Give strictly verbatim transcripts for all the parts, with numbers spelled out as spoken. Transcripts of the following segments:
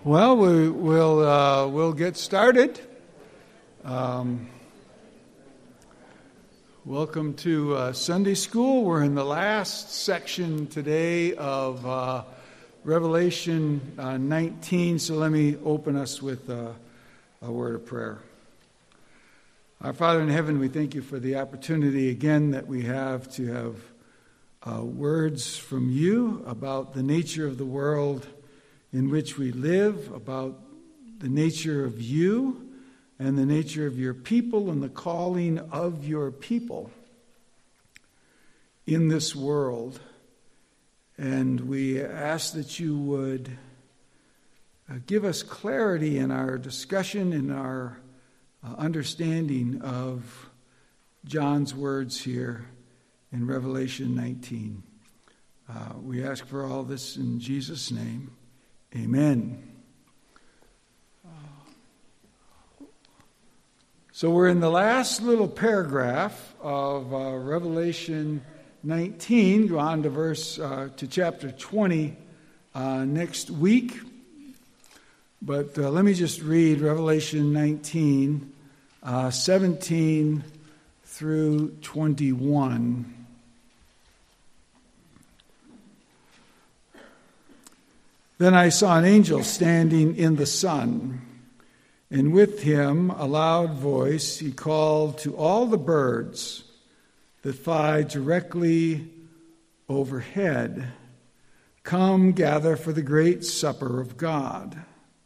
Well, we, we'll uh, we'll get started. Um, welcome to uh, Sunday School. We're in the last section today of uh, Revelation uh, nineteen. So let me open us with uh, a word of prayer. Our Father in heaven, we thank you for the opportunity again that we have to have uh, words from you about the nature of the world in which we live, about the nature of you and the nature of your people and the calling of your people in this world. And we ask that you would uh, give us clarity in our discussion, in our uh, understanding of John's words here in Revelation nineteen. Uh, we ask for all this in Jesus' name. Amen. So we're in the last little paragraph of uh, Revelation nineteen. Go on to verse uh, to chapter twenty uh, next week. But uh, let me just read Revelation nineteen, uh, seventeen through twenty-one. Then I saw an angel standing in the sun, and with him a loud voice he called to all the birds that fly directly overhead, "Come, gather for the great supper of God,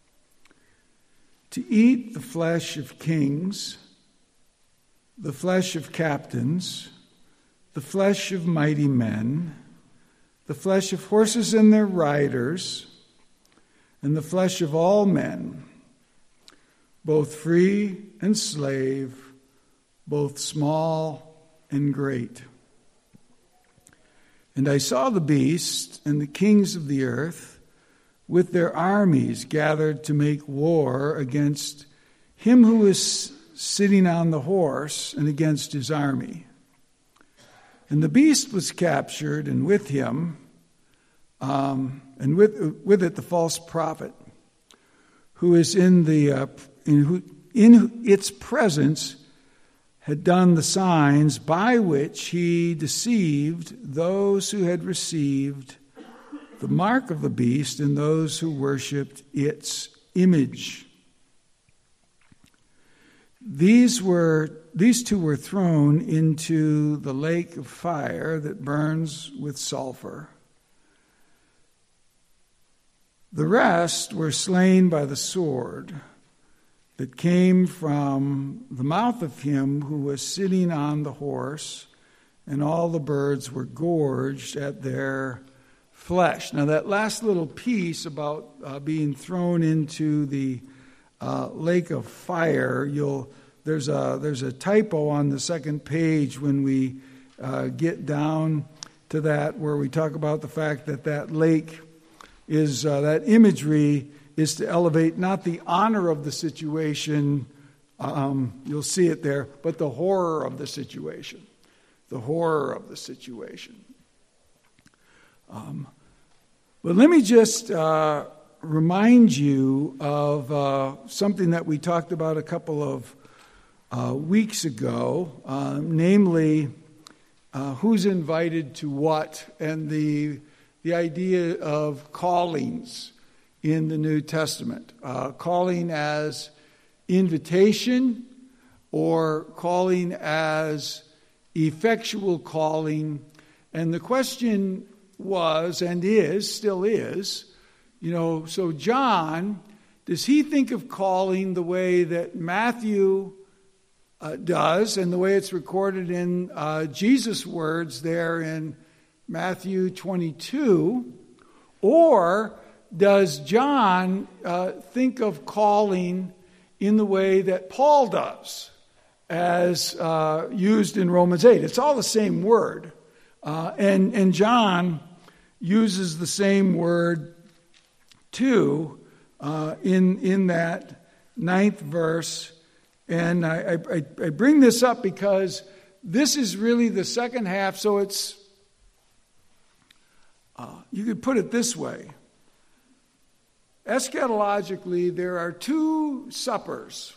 to eat the flesh of kings, the flesh of captains, the flesh of mighty men, the flesh of horses and their riders, and the flesh of all men, both free and slave, both small and great. And I saw the beast and the kings of the earth with their armies gathered to make war against him who is sitting on the horse and against his army. And the beast was captured, and with him Um, and with with it the false prophet, who is in the uh, in, who, in its presence had done the signs by which he deceived those who had received the mark of the beast and those who worshipped its image. These were these two were thrown into the lake of fire that burns with sulfur. The rest were slain by the sword that came from the mouth of him who was sitting on the horse, and all the birds were gorged at their flesh. Now that last little piece about uh, being thrown into the uh, lake of fire, you'll there's a there's a typo on the second page when we uh, get down to that, where we talk about the fact that that lake is uh, that imagery is to elevate not the honor of the situation, um, you'll see it there, but the horror of the situation. The horror of the situation. Um, but let me just uh, remind you of uh, something that we talked about a couple of uh, weeks ago, uh, namely uh, who's invited to what, and the The idea of callings in the New Testament. Uh, calling as invitation or calling as effectual calling. And the question was, and is, still is, you know, so John, does he think of calling the way that Matthew uh, does, and the way it's recorded in uh, Jesus' words there in Matthew twenty-two, or does John uh, think of calling in the way that Paul does, as uh, used in Romans eight? It's all the same word, uh, and and John uses the same word too uh, in in that ninth verse. And I, I, I bring this up because this is really the second half, so it's. Uh, you could put it this way. eschatologically, there are two suppers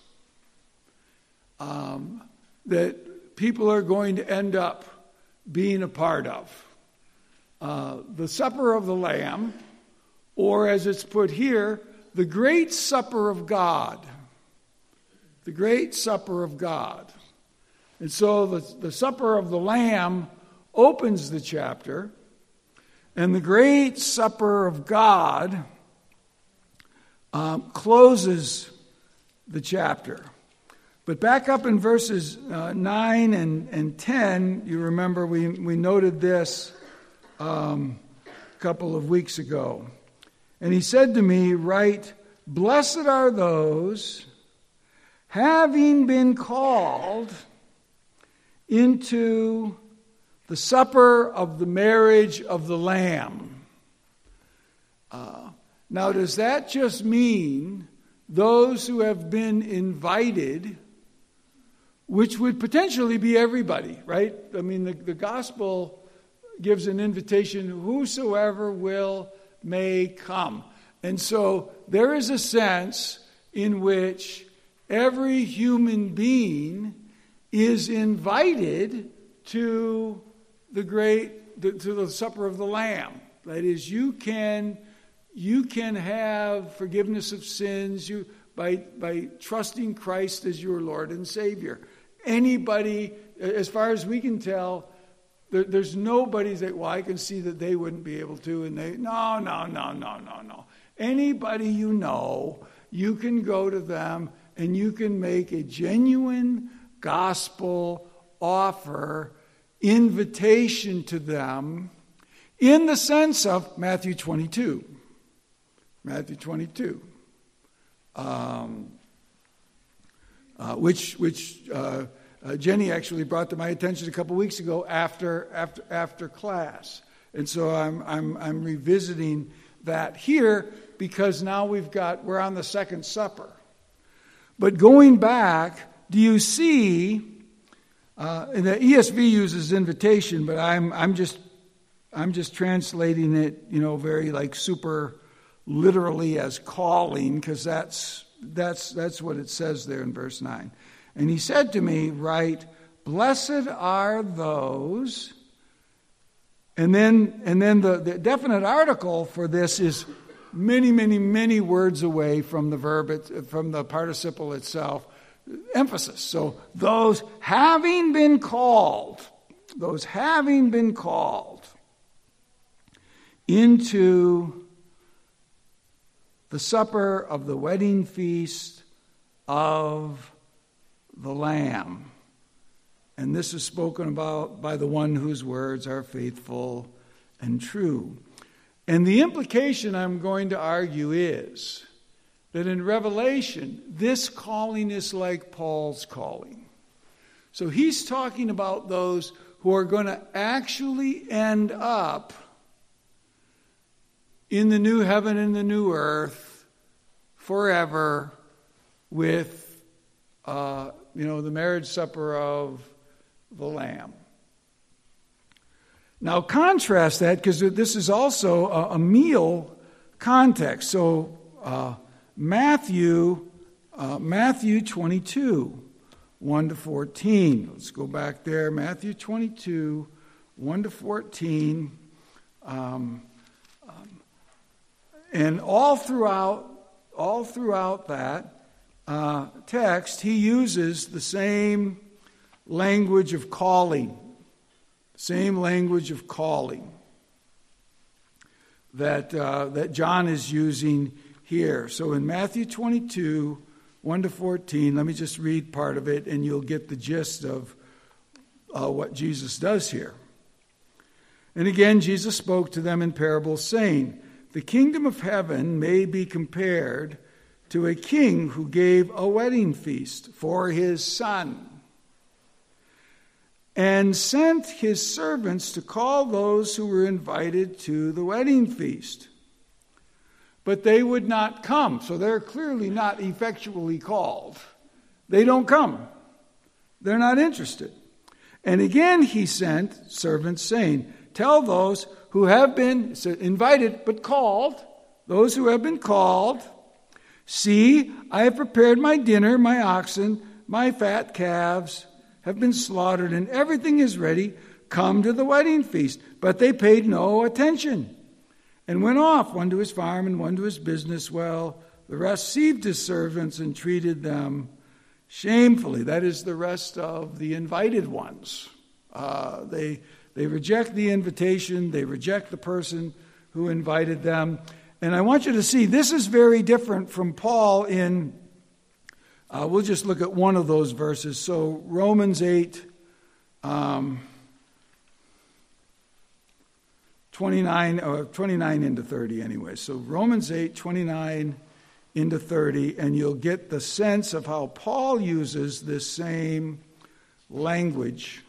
um, that people are going to end up being a part of. Uh, the supper of the Lamb, or as it's put here, the great supper of God. The great supper of God. And so the, the supper of the Lamb opens the chapter, and the great supper of God um, closes the chapter. But back up in verses uh, nine and, and ten, you remember we, we noted this um, a couple of weeks ago. And he said to me, "Write, blessed are those having been called into the supper of the marriage of the Lamb." Uh, now, does that just mean those who have been invited, which would potentially be everybody, right? I mean, the, the gospel gives an invitation, whosoever will may come. And so there is a sense in which every human being is invited to the great, to the supper of the Lamb. That is, you can, you can have forgiveness of sins you, by, by trusting Christ as your Lord and Savior. Anybody, as far as we can tell, there, there's nobody that, well, I can see that they wouldn't be able to, and they, no, no, no, no, no, no. Anybody you know, you can go to them and you can make a genuine gospel offer, invitation to them, in the sense of Matthew twenty-two. Matthew twenty-two. Um, uh, which which uh, uh, Jenny actually brought to my attention a couple weeks ago after after after class. And so I'm I'm I'm revisiting that here because now we've got we're on the second supper. But going back, do you see? Uh, and the E S V uses invitation, but I'm I'm just I'm just translating it, you know, very like super literally as calling, because that's that's that's what it says there in verse nine. And he said to me, "Write, blessed are those." And then and then the, the definite article for this is many, many, many words away from the verb, it, from the participle itself. Emphasis. So those having been called, those having been called into the supper of the wedding feast of the Lamb. And this is spoken about by the one whose words are faithful and true. And the implication I'm going to argue is that in Revelation, this calling is like Paul's calling. So he's talking about those who are going to actually end up in the new heaven and the new earth forever with, uh, you know, the marriage supper of the Lamb. Now contrast that, because this is also a, a meal context. So uh, Matthew, uh, Matthew twenty-two, one to fourteen. Let's go back there. Matthew twenty-two, one to fourteen. Um, um, and all throughout, all throughout that uh, text, he uses the same language of calling. Same language of calling that uh, that John is using here. So in Matthew twenty-two, one to fourteen, let me just read part of it and you'll get the gist of uh, what Jesus does here. And again, Jesus spoke to them in parables, saying, "The kingdom of heaven may be compared to a king who gave a wedding feast for his son, and sent his servants to call those who were invited to the wedding feast. But they would not come." So they're clearly not effectually called. They don't come. They're not interested. And again he sent servants saying, "Tell those who have been invited but called," those who have been called, see, I have prepared my dinner, my oxen, my fat calves have been slaughtered, and everything is ready. Come to the wedding feast. But they paid no attention and went off, one to his farm and one to his business. Well, the rest received his servants and treated them shamefully. That is the rest of the invited ones. Uh, they, they reject the invitation. They reject the person who invited them. And I want you to see, this is very different from Paul in, uh, we'll just look at one of those verses. So Romans eight, um, twenty-nine, or twenty-nine into thirty anyway. So Romans eight, twenty-nine into thirty, and you'll get the sense of how Paul uses this same language.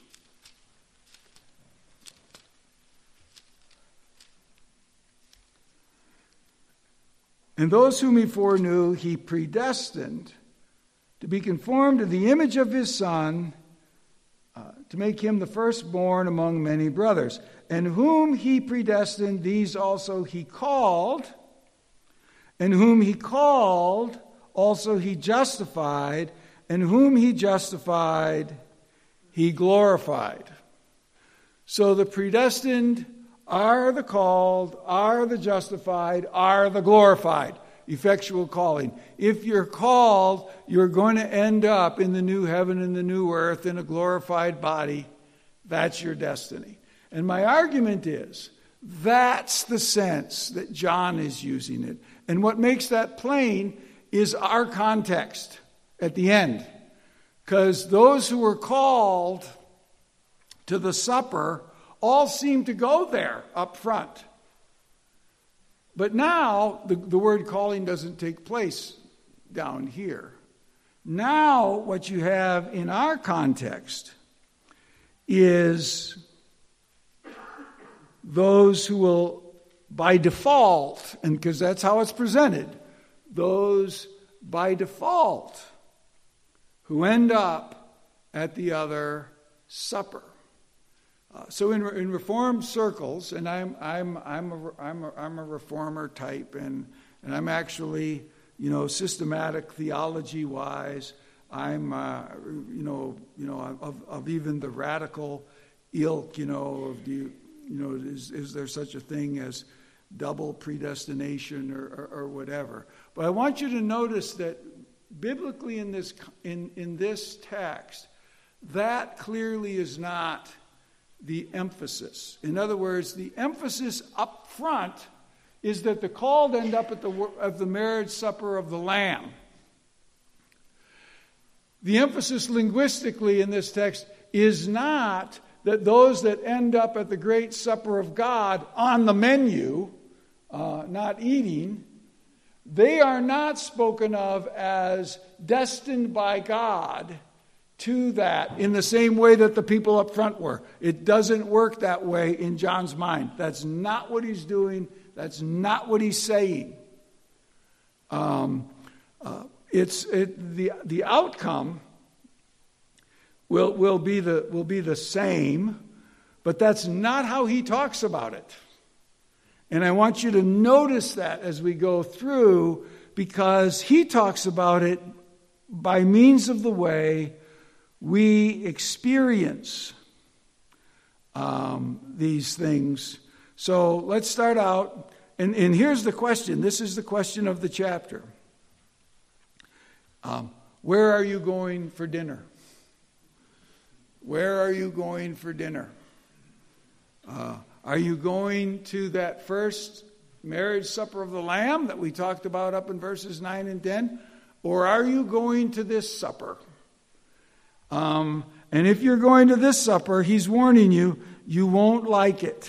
And those whom he foreknew, he predestined to be conformed to the image of his Son, uh, to make him the firstborn among many brothers. And whom he predestined, these also he called. And whom he called, also he justified. And whom he justified, he glorified. So the predestined are the called, are the justified, are the glorified. Effectual calling. If you're called, you're going to end up in the new heaven and the new earth in a glorified body. That's your destiny. And my argument is, that's the sense that John is using it. And what makes that plain is our context at the end. Because those who were called to the supper all seem to go there up front. But now the, the word calling doesn't take place down here. Now what you have in our context is those who will, by default, and because that's how it's presented, those by default who end up at the other supper. Uh, so in, in Reformed circles, and I'm I'm I'm a, I'm a, I'm a reformer type, and and I'm actually, you know, systematic theology wise, I'm uh, you know you know of of even the radical ilk, you know, of the you know is is there such a thing as double predestination or, or, or whatever? But I want you to notice that biblically in this in in this text, that clearly is not the emphasis. In other words, the emphasis up front is that the called end up at the of the marriage supper of the Lamb. The emphasis linguistically in this text is not that those that end up at the great supper of God on the menu, uh, not eating, they are not spoken of as destined by God to that in the same way that the people up front were. It doesn't work that way in John's mind. That's not what he's doing. That's not what he's saying. Um, uh, it's it, the the outcome will will be the will be the same, but that's not how he talks about it. And I want you to notice that as we go through, because he talks about it by means of the way we experience um, these things. So let's start out. And, and here's the question. This is the question of the chapter. Um, where are you going for dinner? Where are you going for dinner? Uh, are you going to that first marriage supper of the Lamb that we talked about up in verses nine and ten? Or are you going to this supper? Um, and if you're going to this supper, he's warning you, you won't like it.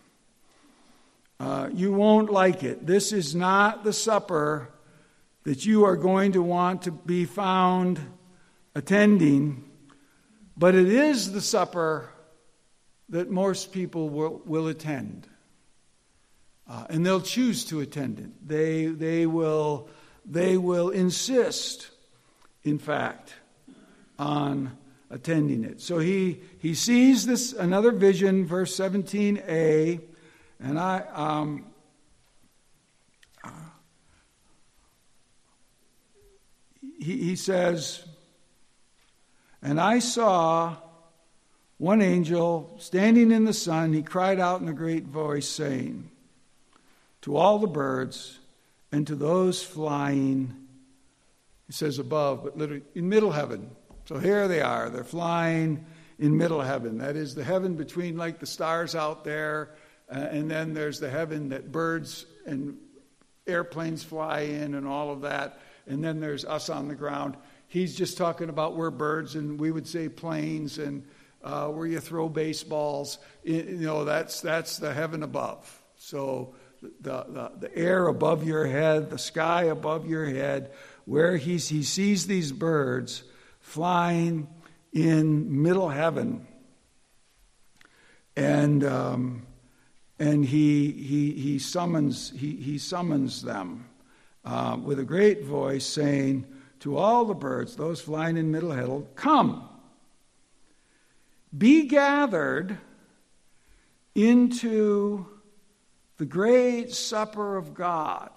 Uh, you won't like it. This is not the supper that you are going to want to be found attending, but it is the supper that most people will, will attend. Uh, and they'll choose to attend it. They, they, will, they will insist, in fact, on attending it. So he he sees this another vision, verse seventeen a, and I um, he, he says, and I saw one angel standing in the sun. He cried out in a great voice, saying, to all the birds and to those flying, he says above, but literally in middle heaven. So here they are. They're flying in middle heaven. That is the heaven between like the stars out there, uh, and then there's the heaven that birds and airplanes fly in and all of that. And then there's us on the ground. He's just talking about where birds, and we would say planes, and uh, where you throw baseballs. You know, that's that's the heaven above. So the, the the air above your head, the sky above your head, where he's, he sees these birds flying in middle heaven, and um, and he he he summons he he summons them uh, with a great voice, saying to all the birds, those flying in middle heaven, come, be gathered into the great supper of God.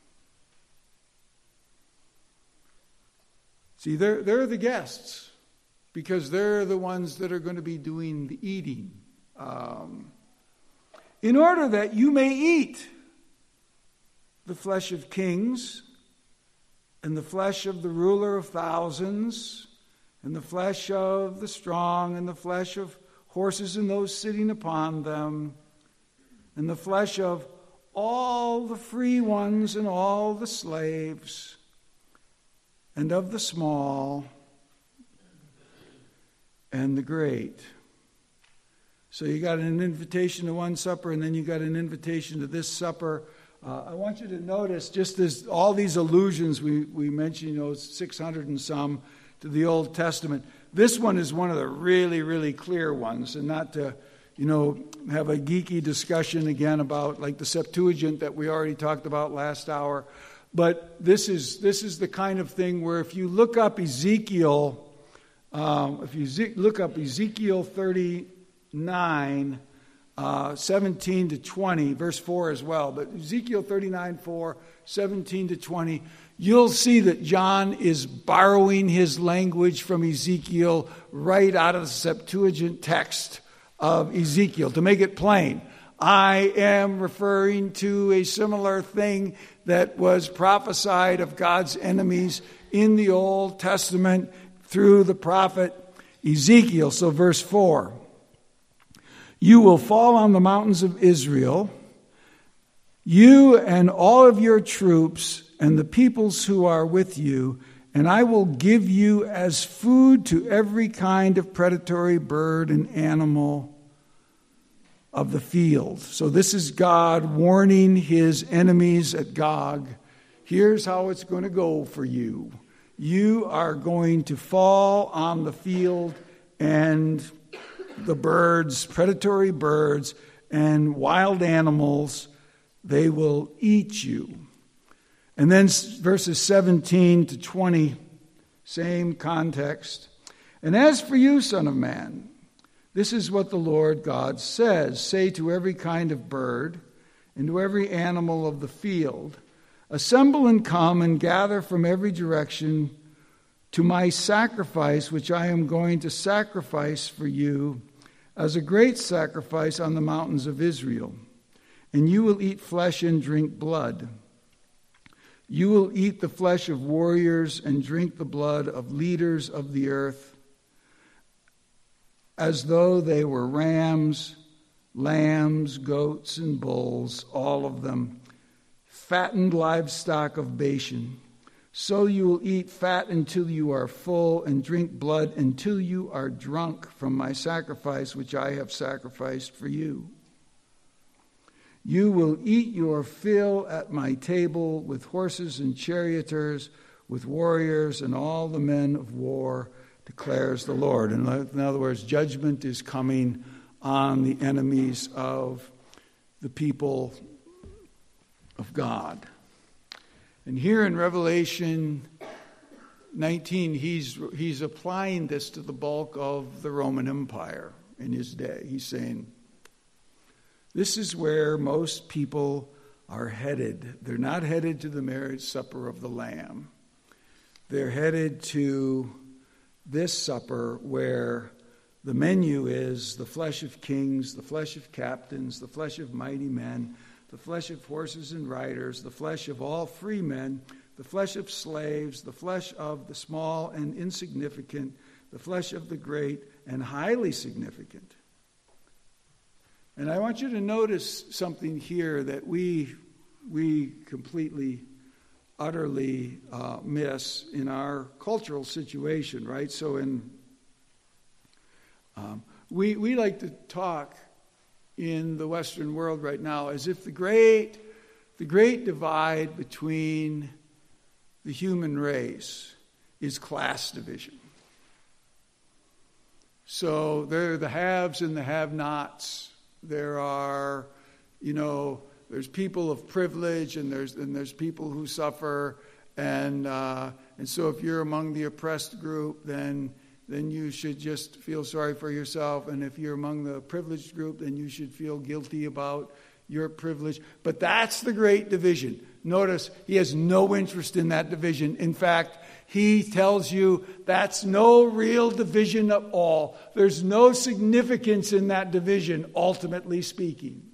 See, they're, they're the guests, because they're the ones that are going to be doing the eating. Um, in order that you may eat the flesh of kings, and the flesh of the ruler of thousands, and the flesh of the strong, and the flesh of horses and those sitting upon them, and the flesh of all the free ones and all the slaves, and of the small and the great. So you got an invitation to one supper, and then you got an invitation to this supper. Uh, I want you to notice just as all these allusions we, we mentioned, you know, six hundred and some to the Old Testament. This one is one of the really, really clear ones, and not to, you know, have a geeky discussion again about like the Septuagint that we already talked about last hour. But this is this is the kind of thing where if you look up Ezekiel, um, if you ze- look up Ezekiel thirty-nine, uh, seventeen to twenty, verse four as well, but Ezekiel thirty-nine, four, seventeen to twenty, you'll see that John is borrowing his language from Ezekiel right out of the Septuagint text of Ezekiel to make it plain. I am referring to a similar thing that was prophesied of God's enemies in the Old Testament through the prophet Ezekiel. So verse four, you will fall on the mountains of Israel, you and all of your troops and the peoples who are with you, and I will give you as food to every kind of predatory bird and animal of the field. So this is God warning his enemies at Gog. Here's how it's going to go for you. You are going to fall on the field, and the birds, predatory birds and wild animals, they will eat you. And then verses seventeen to twenty, same context. And as for you, son of man, this is what the Lord God says. Say to every kind of bird and to every animal of the field, assemble and come and gather from every direction to my sacrifice, which I am going to sacrifice for you as a great sacrifice on the mountains of Israel. And you will eat flesh and drink blood. You will eat the flesh of warriors and drink the blood of leaders of the earth, as though they were rams, lambs, goats, and bulls, all of them, fattened livestock of Bashan. So you will eat fat until you are full, and drink blood until you are drunk from my sacrifice, which I have sacrificed for you. You will eat your fill at my table with horses and charioteers, with warriors and all the men of war, declares the Lord. In other words, judgment is coming on the enemies of the people of God. And here in Revelation nineteen, he's he's applying this to the bulk of the Roman Empire in his day. He's saying, this is where most people are headed. They're not headed to the marriage supper of the Lamb. they're headed to this supper where the menu is the flesh of kings, the flesh of captains, the flesh of mighty men, the flesh of horses and riders, the flesh of all free men, the flesh of slaves, the flesh of the small and insignificant, the flesh of the great and highly significant. And I want you to notice something here that we we completely, utterly uh, miss in our cultural situation, right? So in um, we we like to talk in the Western world right now as if the great the great divide between the human race is class division. So there are the haves and the have-nots. There are, you know, there's people of privilege and there's and there's people who suffer, and uh, and so if you're among the oppressed group, then then you should just feel sorry for yourself, and if you're among the privileged group, then you should feel guilty about your privilege. But that's the great division. Notice he has no interest in that division. In fact, he tells you that's no real division at all. There's no significance in that division, ultimately speaking.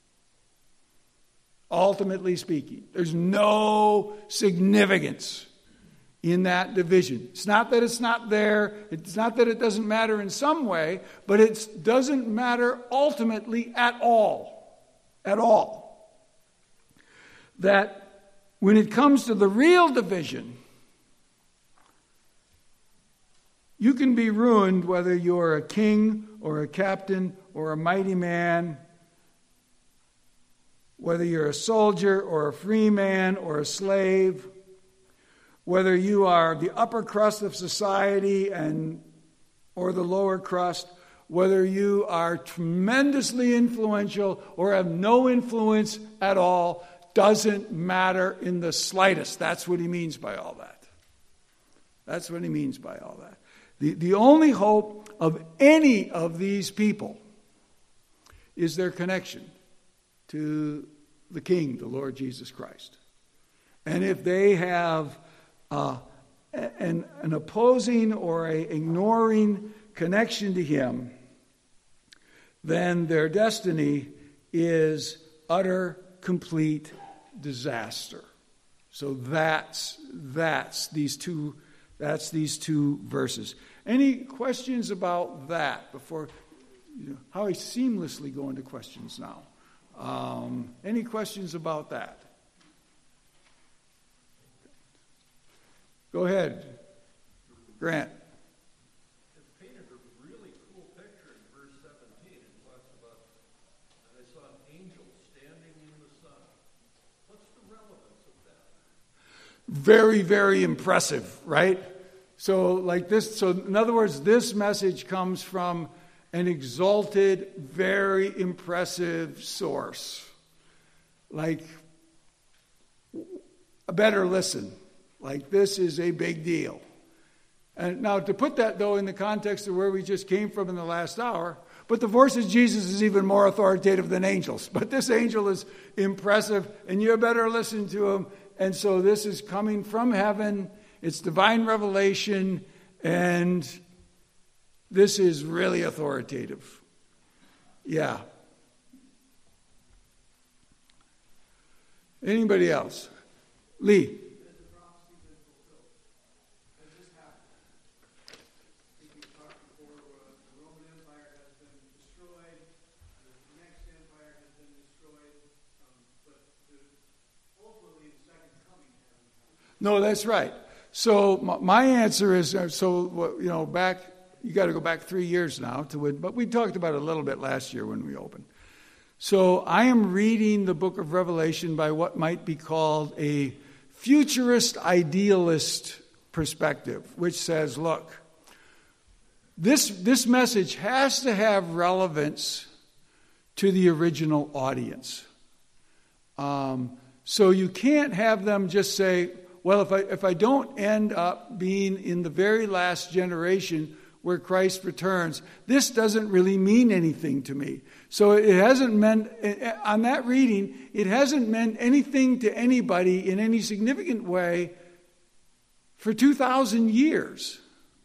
Ultimately speaking. There's no significance in that division. It's not that it's not there. It's not that it doesn't matter in some way, but it doesn't matter ultimately at all. At all. That when it comes to the real division, you can be ruined whether you're a king or a captain or a mighty man, whether you're a soldier or a free man or a slave, whether you are the upper crust of society and or the lower crust, whether you are tremendously influential or have no influence at all, doesn't matter in the slightest. That's what he means by all that. That's what he means by all that. The, the only hope of any of these people is their connection to the King, the Lord Jesus Christ. And if they have uh, an, an opposing or a ignoring connection to him, then their destiny is utter, complete disaster. So that's that's these two that's these two verses. Any questions about that before? You know, how I seamlessly go into questions now. Um, any questions about that? Go ahead, Grant. It painted a really cool picture in verse seventeen. It talks about, and I saw an angel standing in the sun. What's the relevance of that? Very, very impressive, right? So like this, so in other words, this message comes from an exalted, very impressive source. Like, better listen. Like, this is a big deal. And now to put that, though, in the context of where we just came from in the last hour, but the voice of Jesus is even more authoritative than angels. But this angel is impressive, and you better listen to him. And so this is coming from heaven. It's divine revelation, and this is really authoritative. Yeah. Anybody else? Lee. No, that's right. So my answer is, so, you know, back, you got to go back three years now to when, but we talked about it a little bit last year when we opened. So I am reading the book of Revelation by what might be called a futurist idealist perspective, which says, look, this, this message has to have relevance to the original audience. Um, so you can't have them just say, well, if I if I don't end up being in the very last generation where Christ returns, this doesn't really mean anything to me. So it hasn't meant, on that reading, it hasn't meant anything to anybody in any significant way for two thousand years.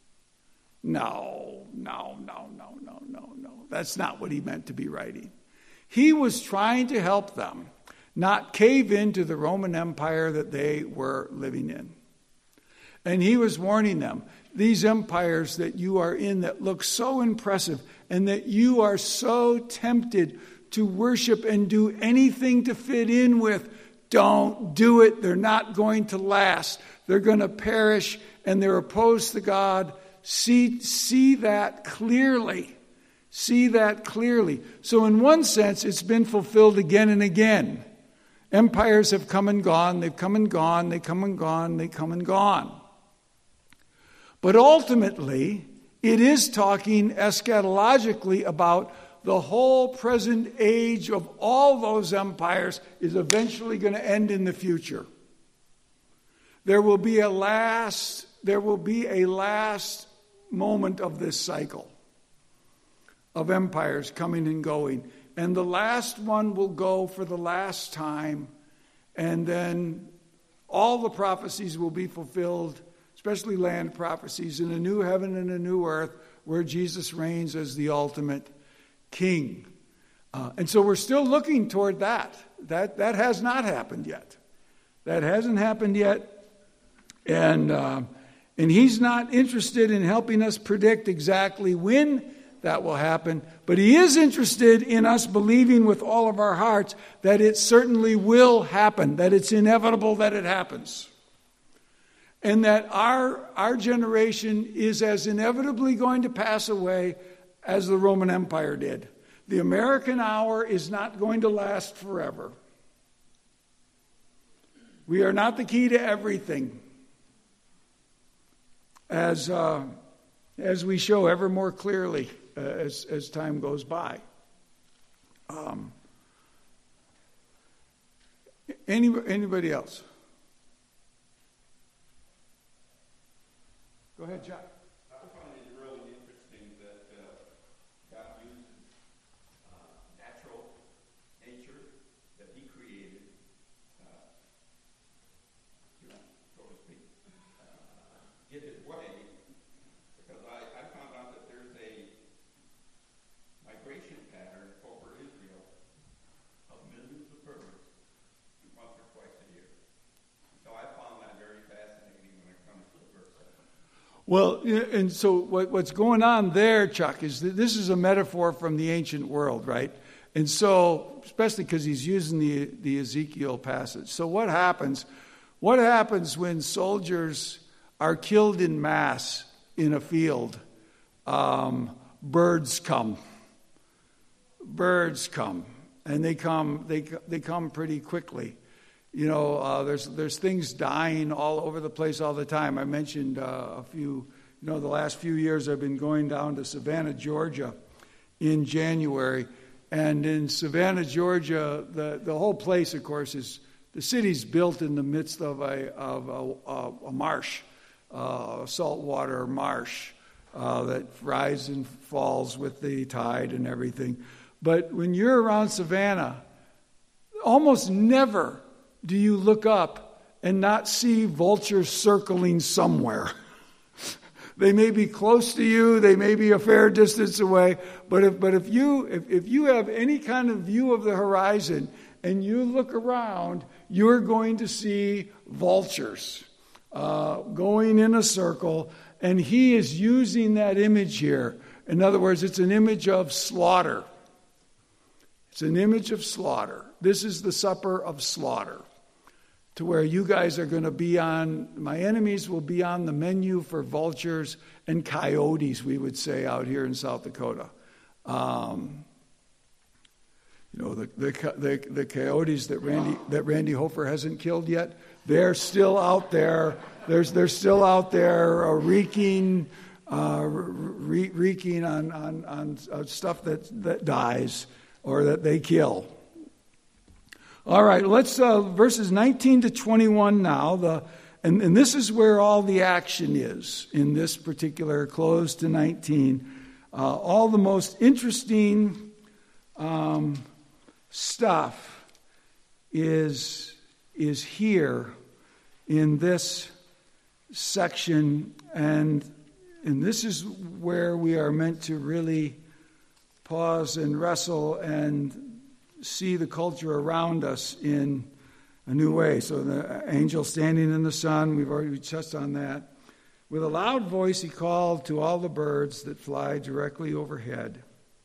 No, no, no, no, no, no, no. That's not what he meant to be writing. He was trying to help them not cave into the Roman Empire that they were living in. And he was warning them, these empires that you are in that look so impressive and that you are so tempted to worship and do anything to fit in with, don't do it. They're not going to last. They're going to perish and they're opposed to God. See, see that clearly. See that clearly. So in one sense, it's been fulfilled again and again. Empires have come and gone, they've come and gone, they come and gone, they come and gone. But ultimately, it is talking eschatologically about the whole present age of all those empires is eventually going to end in the future. There will be a last, there will be a last moment of this cycle of empires coming and going. And the last one will go for the last time, and then all the prophecies will be fulfilled, especially land prophecies, in a new heaven and a new earth where Jesus reigns as the ultimate king. Uh, and so we're still looking toward that. That that has not happened yet. That hasn't happened yet. And, uh, and he's not interested in helping us predict exactly when that will happen. But he is interested in us believing with all of our hearts that it certainly will happen, that it's inevitable that it happens. And that our, our generation is as inevitably going to pass away as the Roman Empire did. The American hour is not going to last forever. We are not the key to everything. As, uh, as we show ever more clearly uh, as, as time goes by. Um, any, anybody else? Go ahead, John. I find it really interesting that uh, God uses uh, natural nature that he created, uh, you know, so to speak, uh, get his way, because I, I found out that there's a migration pattern over Israel of millions of birds once or twice a year. So I found that very fascinating when it comes to verse seven. Well, and so what, what's going on there, Chuck, is that this is a metaphor from the ancient world, right? And so, especially because he's using the, the Ezekiel passage. So what happens? What happens when soldiers are killed in mass in a field? Um, birds come. Birds come, and they come. They they come pretty quickly. You know, uh, there's there's things dying all over the place all the time. I mentioned uh, a few, you know, the last few years I've been going down to Savannah, Georgia in January. And in Savannah, Georgia, the, the whole place, of course, is, the city's built in the midst of a, of a, a marsh, uh, a saltwater marsh uh, that rises and falls with the tide and everything. But when you're around Savannah, almost never do you look up and not see vultures circling somewhere? They may be close to you, they may be a fair distance away, but if but if you if, if you have any kind of view of the horizon and you look around, you're going to see vultures uh, going in a circle, and he is using that image here. In other words, it's an image of slaughter. It's an image of slaughter. This is the supper of slaughter, to where you guys are going to be on, my enemies will be on the menu for vultures and coyotes, we would say out here in South Dakota. Um, you know, the, the the the coyotes that Randy that Randy Hofer hasn't killed yet, they're still out there. There's they're still out there uh, reeking, uh, re- reeking on on on uh, stuff that that dies or that they kill. All right, let's uh, verses nineteen to twenty-one now. The and, and this is where all the action is in this particular close to nineteen. Uh, all the most interesting um, stuff is is here in this section, and and this is where we are meant to really pause and wrestle and see the culture around us in a new way. So the angel standing in the sun, we've already touched on that. With a loud voice he called to all the birds that fly directly overhead.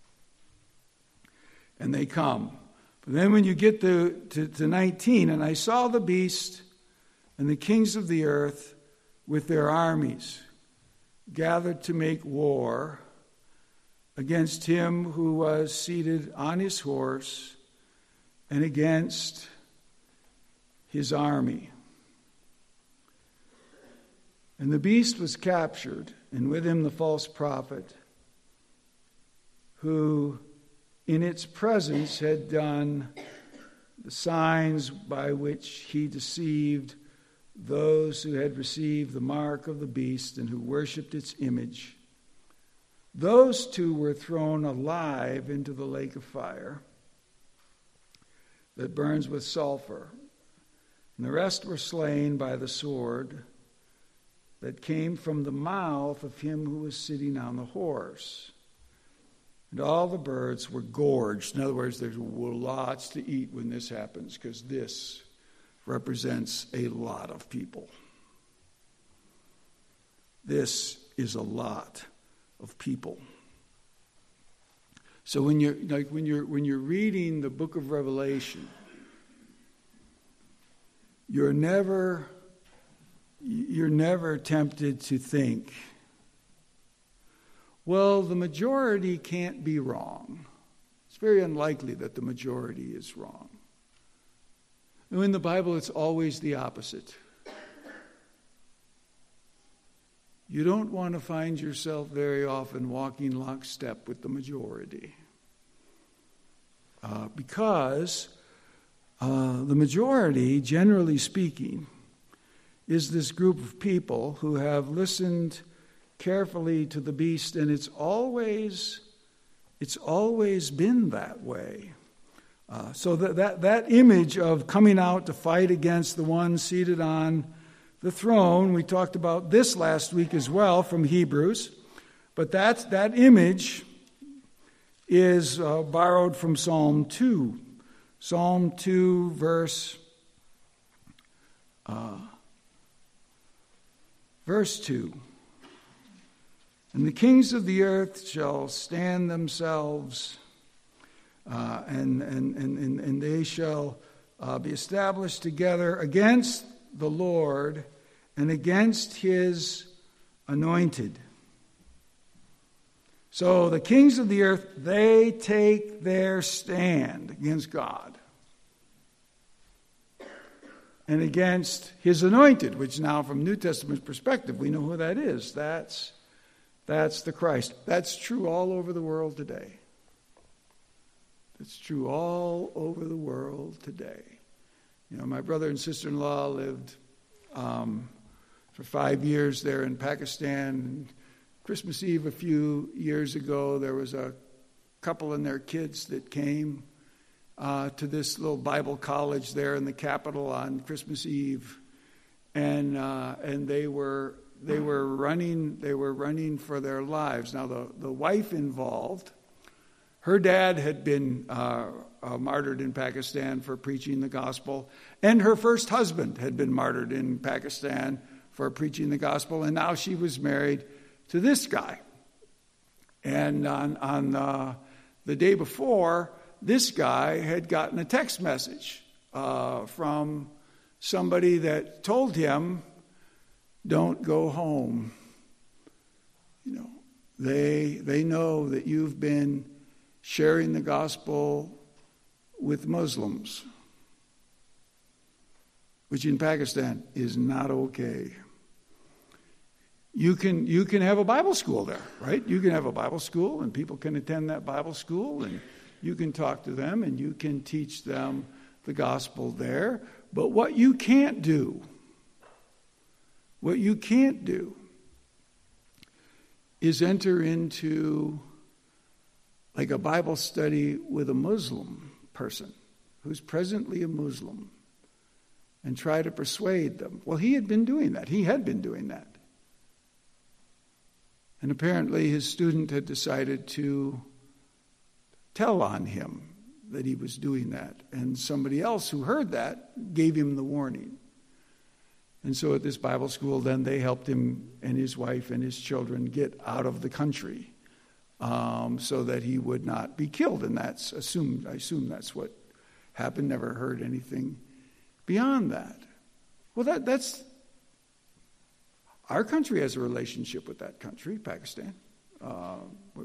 And they come. But then when you get to, to, to nineteen, and I saw the beast and the kings of the earth with their armies gathered to make war against him who was seated on his horse and against his army. And the beast was captured, and with him the false prophet, who in its presence had done the signs by which he deceived those who had received the mark of the beast and who worshipped its image. Those two were thrown alive into the lake of fire that burns with sulfur, and the rest were slain by the sword that came from the mouth of him who was sitting on the horse. And all the birds were gorged. In other words, there's lots to eat when this happens, because this represents a lot of people. This is a lot of people. So when you're like when you're when you're reading the book of Revelation, you're never you're never tempted to think, well, the majority can't be wrong. It's very unlikely that the majority is wrong. And in the Bible, it's always the opposite. You don't want to find yourself very often walking lockstep with the majority. Uh, because uh, the majority, generally speaking, is this group of people who have listened carefully to the beast, and it's always it's always been that way. Uh, so that, that that image of coming out to fight against the one seated on the throne, we talked about this last week as well from Hebrews, but that that image is uh, borrowed from Psalm two. Psalm two, verse uh, verse two. And the kings of the earth shall stand themselves, uh, and, and, and, and they shall uh, be established together against the Lord and against his anointed. So the kings of the earth, they take their stand against God and against his anointed, which now from New Testament perspective, we know who that is. That's That's the Christ. That's true all over the world today. It's true all over the world today. You know, my brother and sister-in-law lived um, for five years there in Pakistan. Christmas Eve a few years ago, there was a couple and their kids that came uh, to this little Bible college there in the capital on Christmas Eve, and uh, and they were they were running they were running for their lives. Now the the wife involved, her dad had been uh, uh, martyred in Pakistan for preaching the gospel, and her first husband had been martyred in Pakistan for preaching the gospel, and now she was married to this guy. And on, on uh, the day before, this guy had gotten a text message uh, from somebody that told him, "Don't go home. You know, they they know that you've been sharing the gospel with Muslims, which in Pakistan is not okay. You can you can have a Bible school there, right? You can have a Bible school, and people can attend that Bible school, and you can talk to them, and you can teach them the gospel there. But what you can't do, what you can't do is enter into like a Bible study with a Muslim person who's presently a Muslim and try to persuade them. Well, he had been doing that. He had been doing that. And apparently his student had decided to tell on him that he was doing that. And somebody else who heard that gave him the warning. And so at this Bible school, then they helped him and his wife and his children get out of the country um, so that he would not be killed. And that's assumed, I assume that's what happened. Never heard anything beyond that. Well, that that's our country has a relationship with that country, Pakistan. Uh,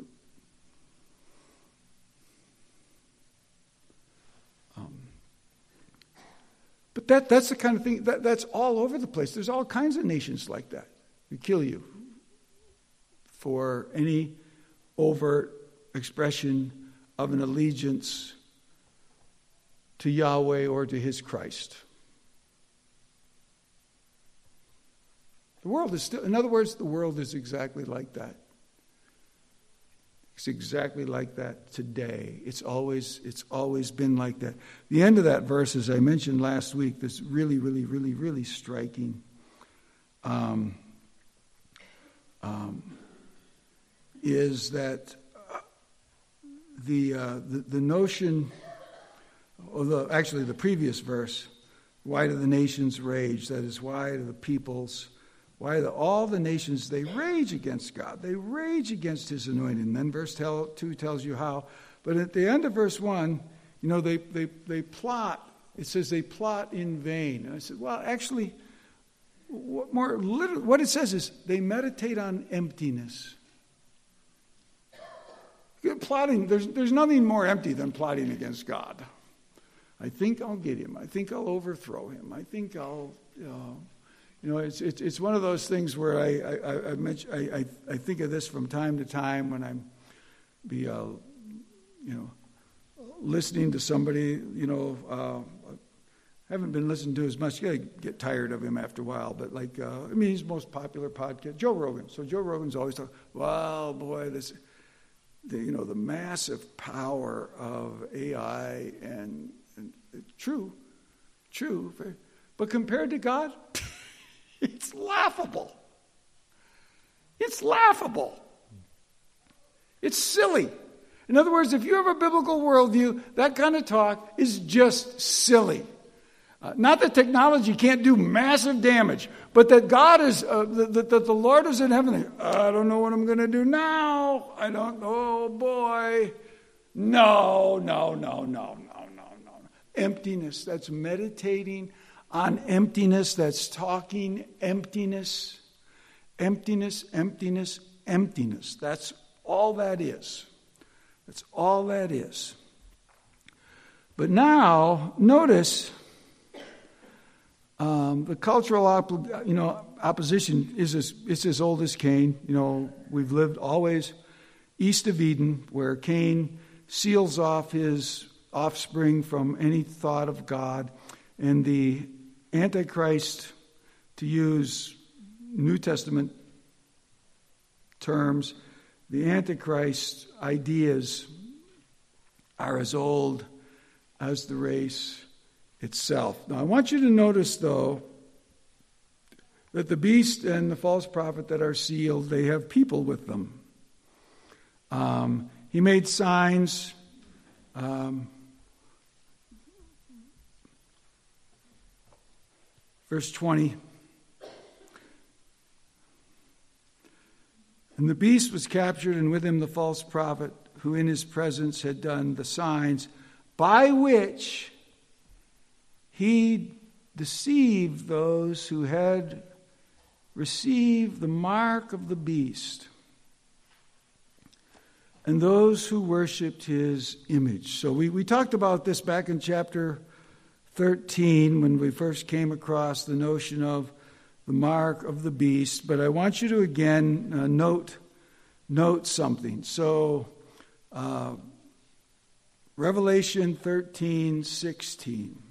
um, but that that's the kind of thing, that, that's all over the place. There's all kinds of nations like that who kill you for any overt expression of an allegiance to Yahweh or to his Christ. The world is still, in other words, the world is exactly like that. It's exactly like that today. It's always, it's always been like that. The end of that verse, as I mentioned last week, that's really, really, really, really striking. Um, um, is that the, uh, the the notion, or the, actually the previous verse, why do the nations rage? That is, why do the peoples, why do all the nations, they rage against God. They rage against his anointed. And then verse two tells you how. But at the end of verse one, you know, they, they, they plot. It says they plot in vain. And I said, well, actually, what, more literally, what it says is they meditate on emptiness. Plotting, there's, there's nothing more empty than plotting against God. I think I'll get him. I think I'll overthrow him. I think I'll, you know, you know it's, it's it's one of those things where I I I, mention, I, I, I think of this from time to time when I'm be uh, you know listening to somebody. You know, uh, I haven't been listening to as much. You gotta get tired of him after a while. But like, uh, I mean, he's the most popular podcast, Joe Rogan. So Joe Rogan's always talking. Wow, boy, this. The, you know, the massive power of A I and, and true, true. But compared to God, it's laughable. It's laughable. It's silly. In other words, if you have a biblical worldview, that kind of talk is just silly. Uh, not that technology can't do massive damage, but that God is, uh, that, that the Lord is in heaven. I don't know what I'm going to do now. I don't know, oh boy. No, no, no, no, no, no, no. Emptiness. That's meditating on emptiness. That's talking emptiness. Emptiness, emptiness, emptiness. That's all that is. That's all that is. But now, notice... Um, the cultural, op- you know, opposition is as, it's as old as Cain. You know, we've lived always east of Eden, where Cain seals off his offspring from any thought of God, and the Antichrist, to use New Testament terms, the Antichrist ideas are as old as the race itself. Now, I want you to notice, though, that the beast and the false prophet that are sealed, they have people with them. Um, he made signs. Um, verse twenty. And the beast was captured, and with him the false prophet, who in his presence had done the signs, by which he deceived those who had received the mark of the beast and those who worshipped his image. So we, we talked about this back in chapter thirteen when we first came across the notion of the mark of the beast. But I want you to again uh, note, note something. So uh, Revelation thirteen sixteen.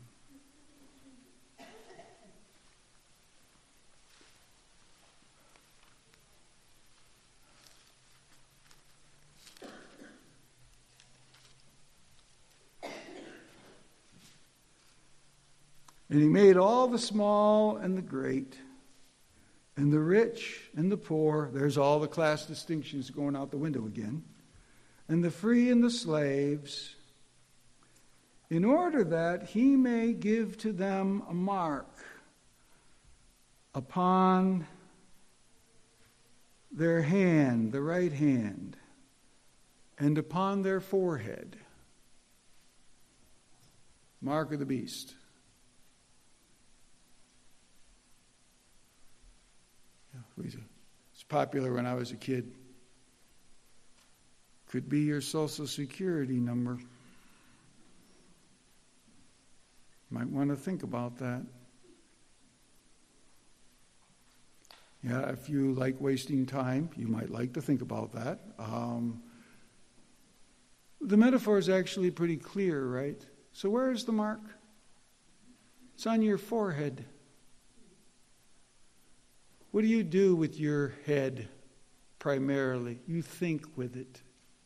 And he made all the small and the great, and the rich and the poor. There's all the class distinctions going out the window again. And the free and the slaves, in order that he may give to them a mark upon their hand, the right hand, and upon their forehead. Mark of the beast. It's popular when I was a kid. Could be your Social Security number. Might want to think about that. Yeah, if you like wasting time, you might like to think about that. Um, the metaphor is actually pretty clear, right? So where is the mark? It's on your forehead. What do you do with your head primarily? You think with it.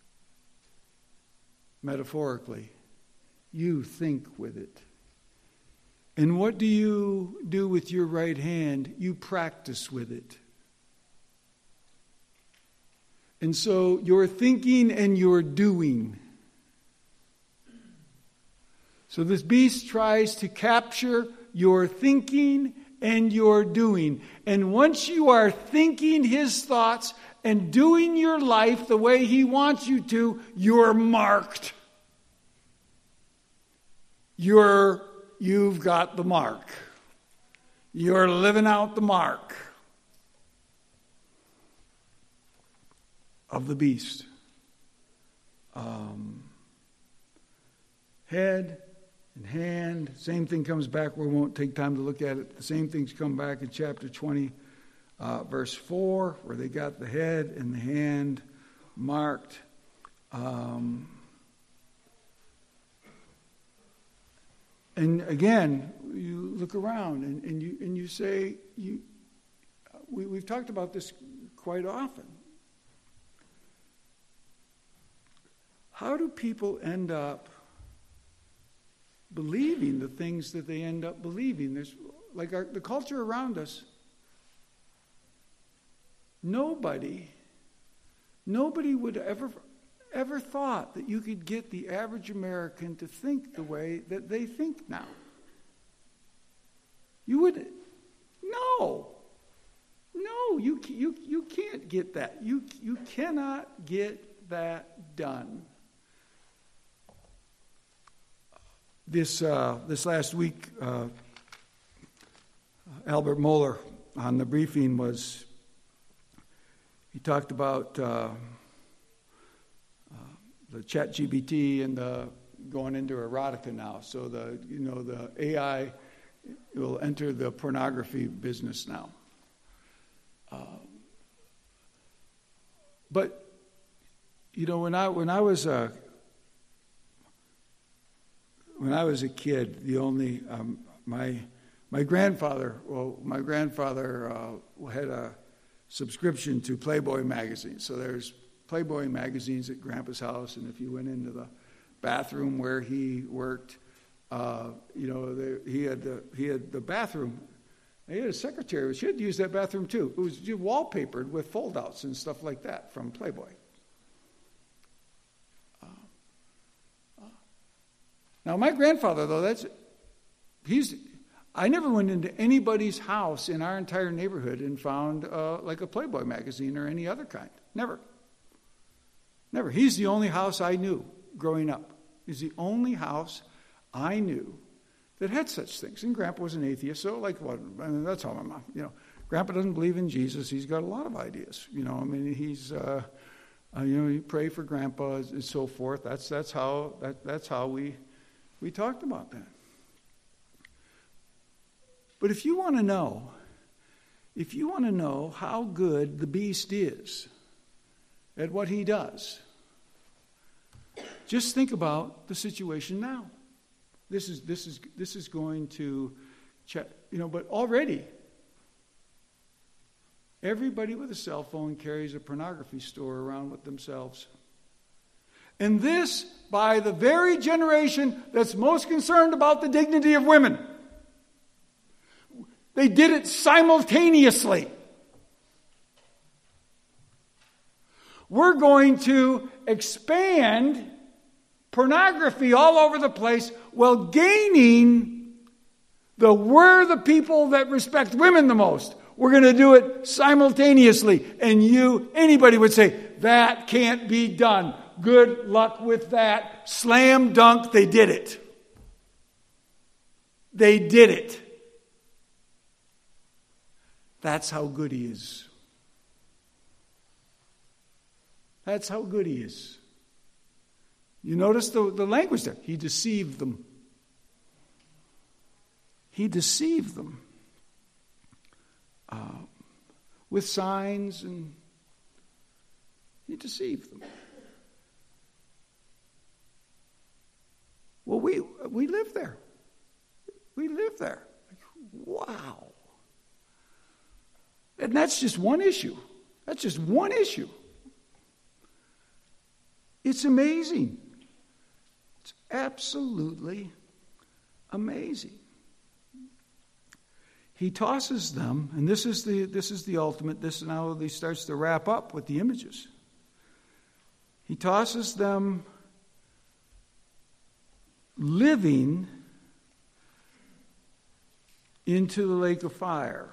Metaphorically, you think with it. And what do you do with your right hand? You practice with it. And so you're thinking and you're doing. So this beast tries to capture your thinking and your doing. And once you are thinking his thoughts and doing your life the way he wants you to, you're marked. You're, you've got the mark. You're living out the mark of the beast. Um, head and hand, same thing comes back. We won't take time to look at it. The same things come back in chapter twenty, uh, verse four, where they got the head and the hand marked. Um, and again, you look around and, and you and you say, you. We, we've talked about this quite often. How do people end up believing the things that they end up believing? There's like our, the culture around us. Nobody, nobody would ever, ever thought that you could get the average American to think the way that they think now. You would, no, no, you you you can't get that. You you cannot get that done. This uh, this last week, uh, Albert Mohler on the briefing was, he talked about uh, uh, the Chat G P T and the going into erotica now. So the you know the A I will enter the pornography business now. Uh, but you know when I when I was a When I was a kid, the only um, my my grandfather, well, my grandfather uh, had a subscription to Playboy magazine. So there's Playboy magazines at Grandpa's house, and if you went into the bathroom where he worked, uh, you know, there, he had the he had the bathroom. He had a secretary. She had to use that bathroom too. It was wallpapered with fold-outs and stuff like that from Playboy. Now, my grandfather, though, that's, he's, I never went into anybody's house in our entire neighborhood and found uh, like a Playboy magazine or any other kind. Never. Never. He's the only house I knew growing up. He's the only house I knew that had such things. And Grandpa was an atheist, so like, what? I mean, that's how my mom, you know. Grandpa doesn't believe in Jesus. He's got a lot of ideas. You know, I mean, he's, uh, uh, you know, you pray for Grandpa and so forth. That's that's how that that's how we. We talked about that. But if you want to know, if you want to know how good the beast is at what he does, just think about the situation now. This is this is this is going to, check, you know. But already, everybody with a cell phone carries a pornography store around with themselves. And this by the very generation that's most concerned about the dignity of women. They did it simultaneously. We're going to expand pornography all over the place while gaining the we're the people that respect women the most. We're going to do it simultaneously. And you, anybody would say, that can't be done. Good luck with that. Slam dunk, they did it. They did it. That's how good he is. That's how good he is. You notice the, the language there. He deceived them. He deceived them. Uh, with signs, and he deceived them. Well, we we live there. We live there. Wow. And that's just one issue. That's just one issue. It's amazing. It's absolutely amazing. He tosses them, and this is the this is the ultimate. This is now he starts to wrap up with the images. He tosses them living into the lake of fire.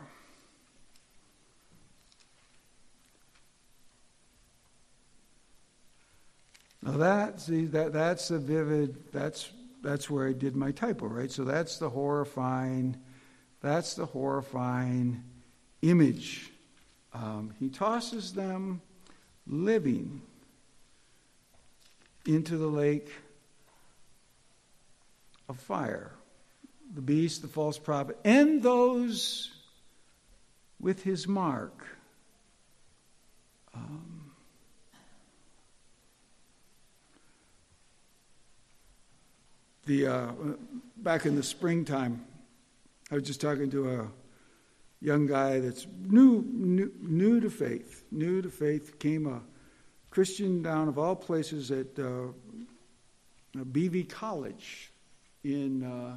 Now that see that that's a vivid. That's that's where I did my typo, right? So that's the horrifying. That's the horrifying image. Um, he tosses them living into the lake of fire. The beast, the false prophet, and those with his mark. Um, the uh, back in the springtime, I was just talking to a young guy that's new, new, new to faith. New to faith, came a Christian down of all places at uh, B V College in uh,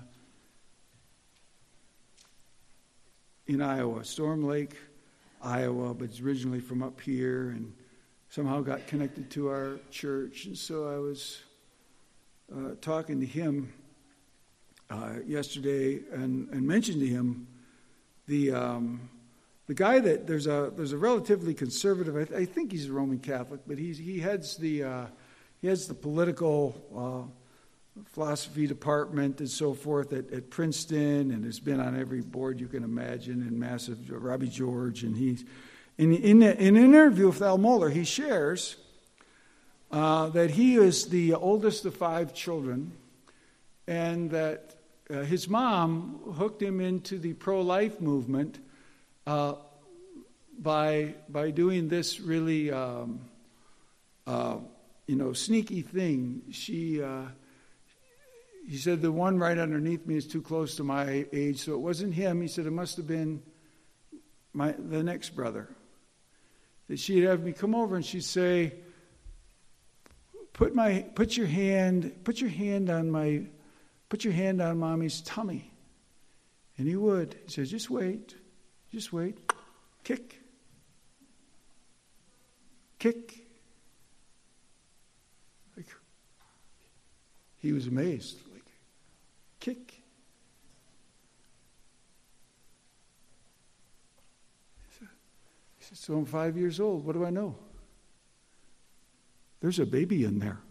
in Iowa, Storm Lake, Iowa, but it's originally from up here, and somehow got connected to our church. And so I was uh, talking to him Uh, yesterday, and, and mentioned to him the um, the guy that there's a there's a relatively conservative. I, th- I think he's a Roman Catholic, but he's he heads the uh, he heads the political uh, philosophy department and so forth at, at Princeton, and has been on every board you can imagine, and massive Robbie George, and he's in in, in an interview with Al Mohler, he shares uh, that he is the oldest of five children, and that Uh, his mom hooked him into the pro-life movement uh, by by doing this really, um, uh, you know, sneaky thing. She, uh, he said, the one right underneath me is too close to my age, so it wasn't him. He said it must have been my the next brother. That she'd have me come over and she'd say, "Put my put your hand put your hand on my." Put your hand on Mommy's tummy. And he would. He says, just wait. Just wait. Kick. Kick. Like, he was amazed. Like, kick. He said, so I'm five years old. What do I know? There's a baby in there.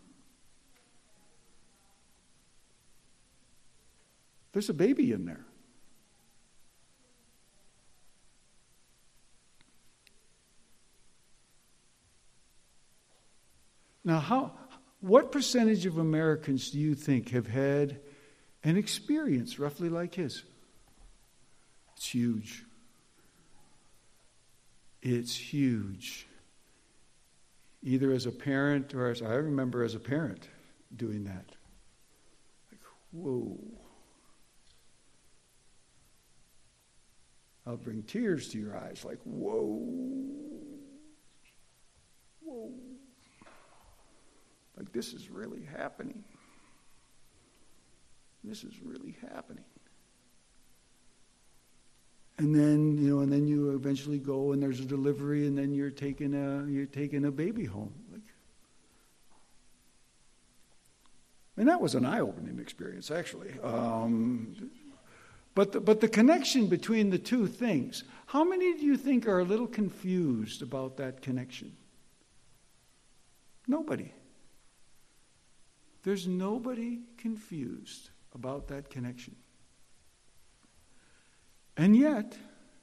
There's a baby in there. Now, how? What percentage of Americans do you think have had an experience roughly like his? It's huge. It's huge. Either as a parent or as I remember as a parent doing that. Like, whoa. I'll bring tears to your eyes, like, whoa, whoa. Like, this is really happening. This is really happening. And then, you know, and then you eventually go and there's a delivery and then you're taking a, you're taking a baby home. Like, and that was an eye-opening experience, actually. Um, but, the, but the connection between the two things, how many do you think are a little confused about that connection? Nobody. There's nobody confused about that connection. And yet,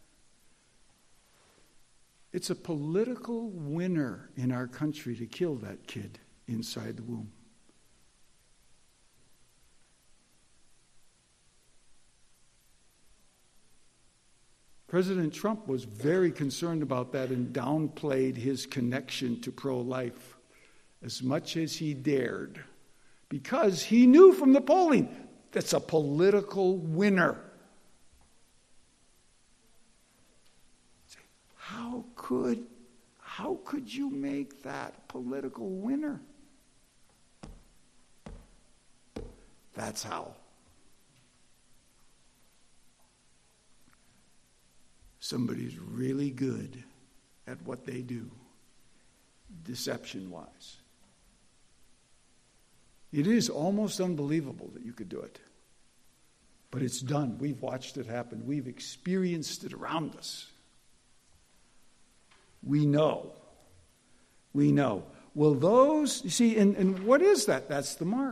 it's a political winner in our country to kill that kid inside the womb. President Trump was very concerned about that and downplayed his connection to pro-life as much as he dared, because he knew from the polling that's a political winner. How could, how could you make that political winner? That's how. Somebody's really good at what they do, deception-wise. It is almost unbelievable that you could do it. But it's done. We've watched it happen. We've experienced it around us. We know. We know. Well, those, you see, and, and what is that? That's the mark.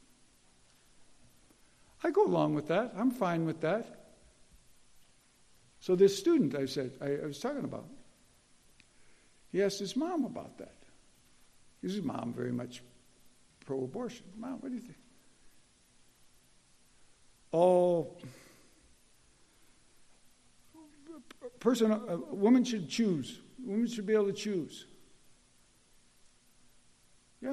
I go along with that. I'm fine with that. So this student I said, I, I was talking about, he asked his mom about that. His mom very much pro-abortion. Mom, what do you think? Oh, a person, a woman should choose. Women should be able to choose. Yeah.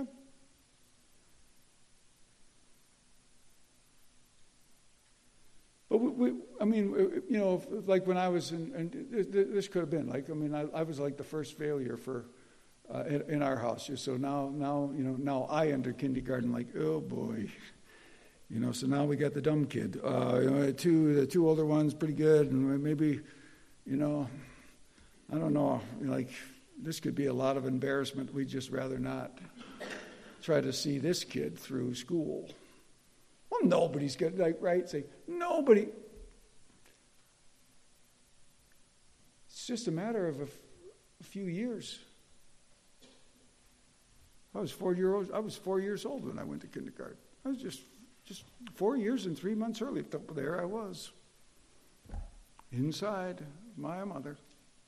But we, we, I mean, you know, like when I was in, and this could have been like, I mean, I, I was like the first failure for uh, in, in our house. So now, now, you know, now I enter kindergarten. Like, oh boy, you know. So now we got the dumb kid. Uh, you know, two, the two older ones, pretty good, and maybe, you know. I don't know, like, this could be a lot of embarrassment. We'd just rather not try to see this kid through school. Well, nobody's going to, like, right? Say, nobody. It's just a matter of a, f- a few years. I was four year old. I was four years old when I went to kindergarten. I was just, just four years and three months early. There I was, inside my mother.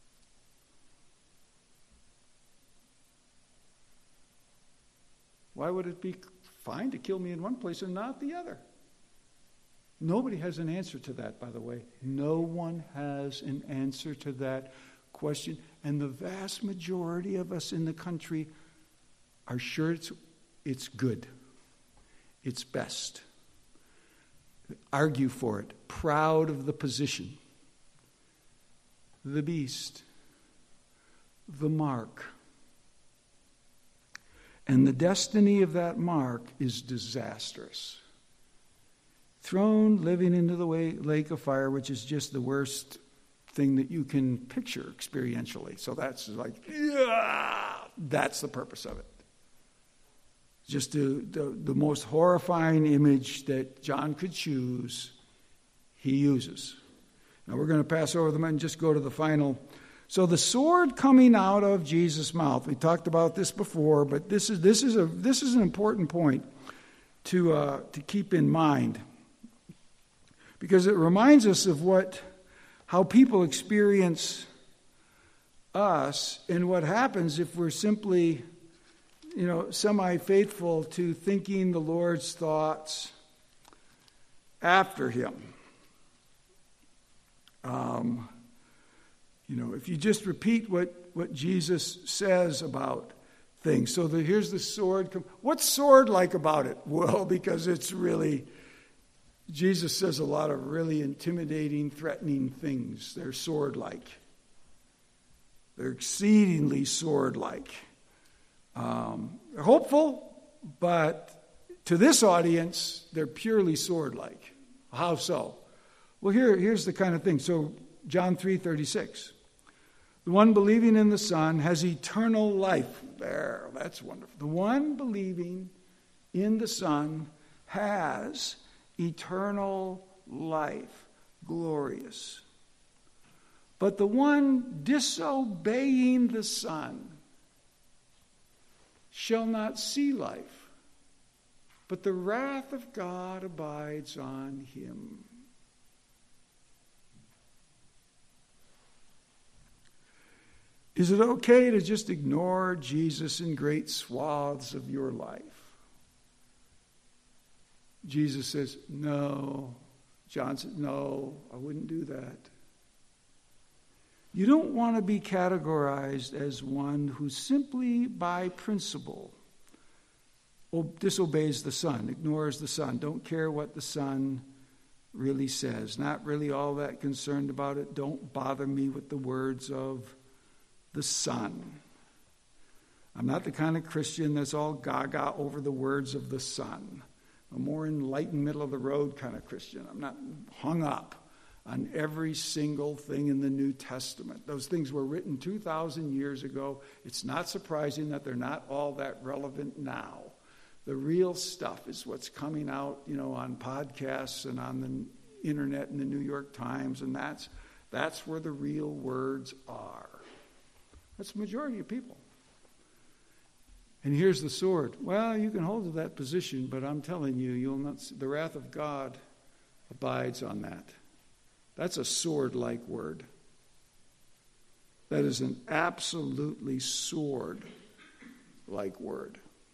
Why would it be fine to kill me in one place and not the other? Nobody has an answer to that, by the way. No one has an answer to that question. And the vast majority of us in the country are sure it's, it's good. It's best. Argue for it. Proud of the position. The beast. The mark. And the destiny of that mark is disastrous. Thrown, living into the way, lake of fire, which is just the worst thing that you can picture experientially. So that's like, yeah, that's the purpose of it. Just the, the, the most horrifying image that John could choose, he uses. Now we're going to pass over them and just go to the final. So the sword coming out of Jesus' mouth. We talked about this before, but this is this is a this is an important point to uh, to keep in mind, because it reminds us of what how people experience us and what happens if we're simply, you know, semi-faithful to thinking the Lord's thoughts after Him. Um. You know, if you just repeat what, what Jesus says about things. So the, here's the sword. What's sword like about it? Well, because it's really, Jesus says a lot of really intimidating, threatening things. They're sword-like. They're exceedingly sword-like. Um, they're hopeful, but to this audience, they're purely sword-like. How so? Well, here, here's the kind of thing. So John three thirty-six. The one believing in the Son has eternal life. There, that's wonderful. The one believing in the Son has eternal life. Glorious. But the one disobeying the Son shall not see life, but the wrath of God abides on him. Is it okay to just ignore Jesus in great swaths of your life? Jesus says, no. John says, no, I wouldn't do that. You don't want to be categorized as one who simply by principle disobeys the Son, ignores the Son, don't care what the Son really says, not really all that concerned about it. Don't bother me with the words of the Son. I'm not the kind of Christian that's all gaga over the words of the Son. I'm a more enlightened, middle-of-the-road kind of Christian. I'm not hung up on every single thing in the New Testament. Those things were written two thousand years ago. It's not surprising that they're not all that relevant now. The real stuff is what's coming out, you know, on podcasts and on the internet and the New York Times, and that's that's where the real words are. That's the majority of people. And here's the sword. Well, you can hold to that position, but I'm telling you, you'll not see, the wrath of God abides on that. That's a sword-like word. That is an absolutely sword-like word.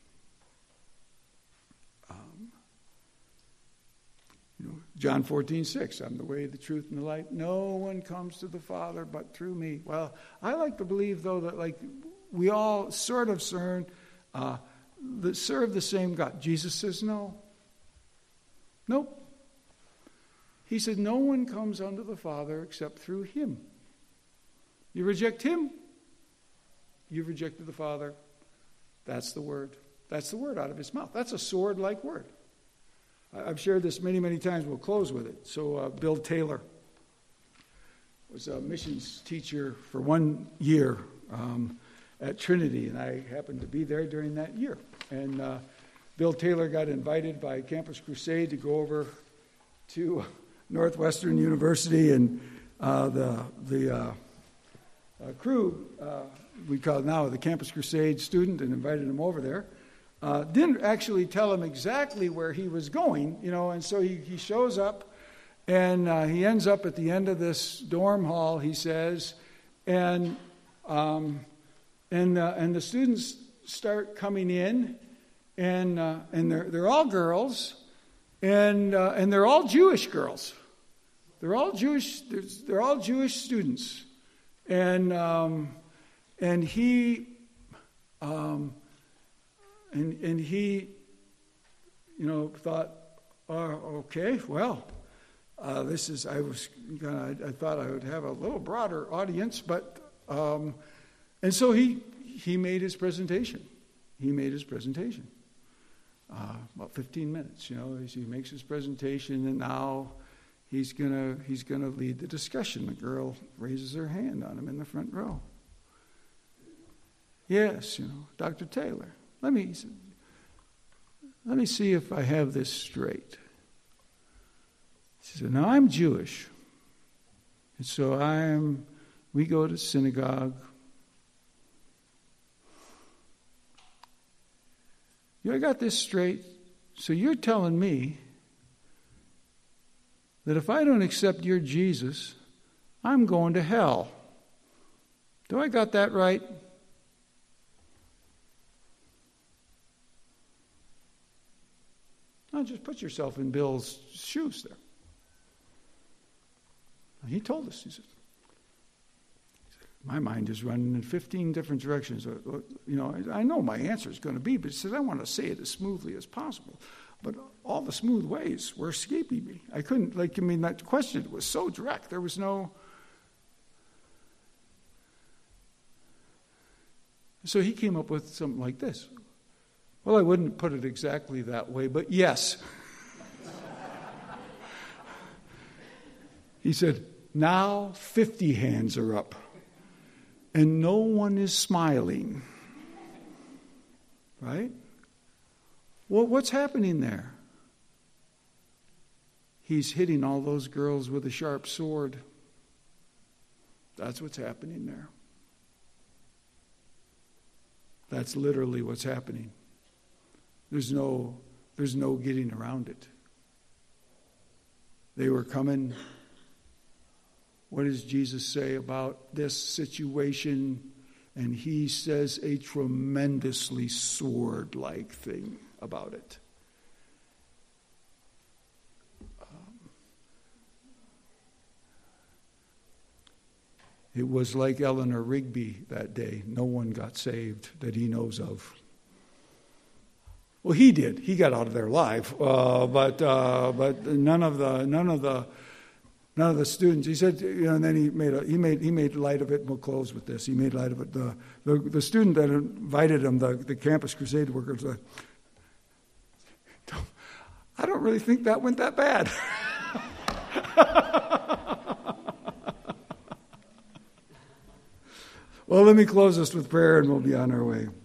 Um, you know, John fourteen six, I'm the way, the truth, and the life. No one comes to the Father but through me. Well, I like to believe, though, that like we all sort of serve, uh, the, serve the same God. Jesus says no. Nope. He said, no one comes unto the Father except through him. You reject him, you've rejected the Father. That's the word. That's the word out of his mouth. That's a sword-like word. I've shared this many, many times. We'll close with it. So uh, Bill Taylor was a missions teacher for one year um, at Trinity, and I happened to be there during that year. And uh, Bill Taylor got invited by Campus Crusade to go over to Northwestern University, and uh, the the uh, uh, crew, uh, we call it now the Campus Crusade student, and invited him over there. Uh, didn't actually tell him exactly where he was going, you know, and so he, he shows up, and uh, he ends up at the end of this dorm hall, he says, and um, and uh, and the students start coming in, and uh, and they're they're all girls. And uh, and they're all Jewish girls. They're all Jewish. They're all Jewish students, and um, and he, um, and and he, you know, thought, oh, okay, well, uh, this is. I was gonna. I thought I would have a little broader audience, but um, and so he he made his presentation. He made his presentation. Uh, about fifteen minutes, you know, he makes his presentation, and now he's gonna he's gonna lead the discussion. The girl raises her hand on him in the front row. Yes, you know, Doctor Taylor, let me let me see if I have this straight. She said, "Now I'm Jewish, and so I'm. We go to synagogue." I got this straight. So you're telling me that if I don't accept your Jesus, I'm going to hell. Do I got that right? Now just put yourself in Bill's shoes there. He told us, he said, my mind is running in fifteen different directions. You know, I know my answer is going to be, but he says, I want to say it as smoothly as possible. But all the smooth ways were escaping me. I couldn't, like, I mean, that question was so direct. There was no... So he came up with something like this. Well, I wouldn't put it exactly that way, but yes. He said, Now fifty hands are up, and no one is smiling. Right? Well, what's happening there? He's hitting all those girls with a sharp sword. That's what's happening there. That's literally what's happening. There's no, there's no getting around it. They were coming. What does Jesus say about this situation? And he says a tremendously sword-like thing about it. Um, it was like Eleanor Rigby that day. No one got saved that he knows of. Well, he did. He got out of there alive, uh, but uh, but none of the none of the none of the students. He said, you know, and then he made a, he made he made light of it. And we'll close with this. He made light of it. The the, the student that invited him, the, the Campus Crusade workers, uh, I don't really think that went that bad. Well, let me close this with prayer, and we'll be on our way.